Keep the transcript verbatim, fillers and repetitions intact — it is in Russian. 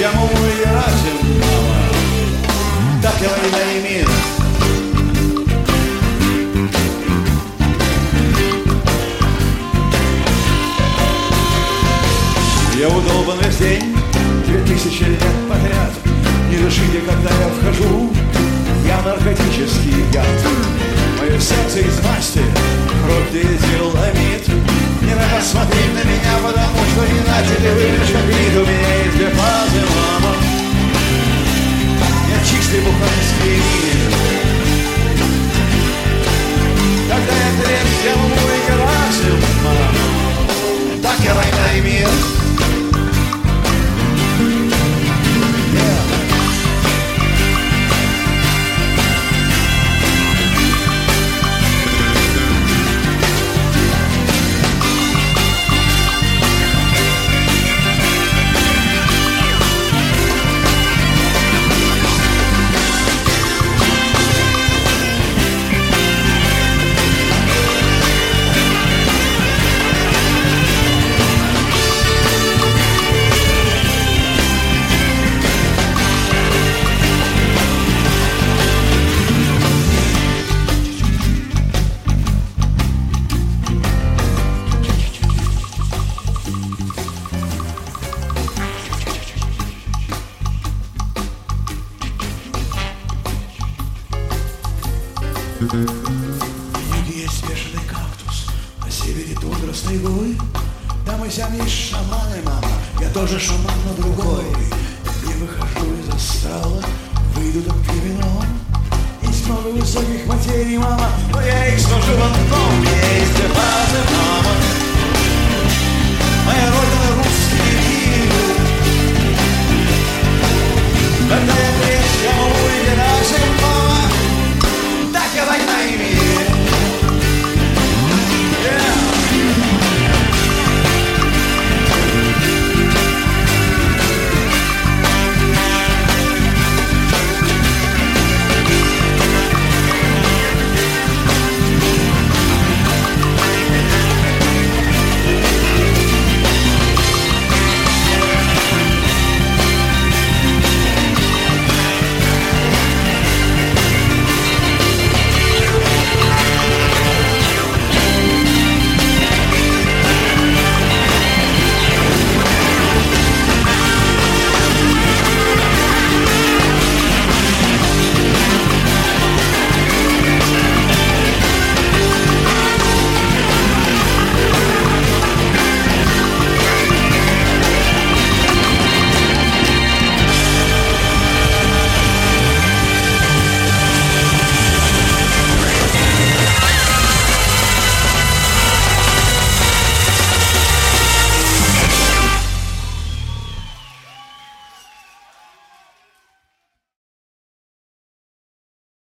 Ефремову и Герасим, мама. Так я война и мир. Я удолбан весь день, две тысячи лет подряд. Не дышите, когда я вхожу, я наркотический яд. Мое сердце из масти, кровь дизеломит. Не надо смотреть на меня, потому что иначе ты выглядишь как вид. У меня есть две фазы, мама. Я чистый буханский мир. Когда я трезв, я могу и Герасим, мама. Так я война и мир. В юге есть бешеный кактус, на севере тундра с тайгой. Там и сям есть шаманы, мама, я тоже шаман, но другой. Я выхожу из астрала, выйду там вином. Есть много высоких материй, мама, но я их сложу в одном. Есть две фазы, мама. Моя роль